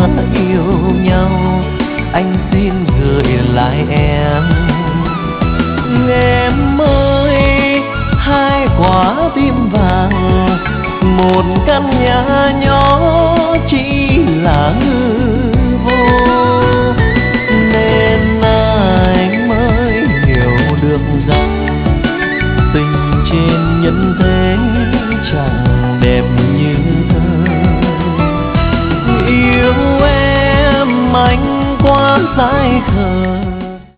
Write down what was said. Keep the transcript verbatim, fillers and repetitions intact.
xưa yêu nhau, anh xin gửi lại em. Em ơi, hai quả tim vàng, một căn nhà nhỏ chỉ là hư vô, nên anh mới hiểu được rằng tình trên nhân thế chẳng đẹp như thơ. Yêu em anh quá dại khờ,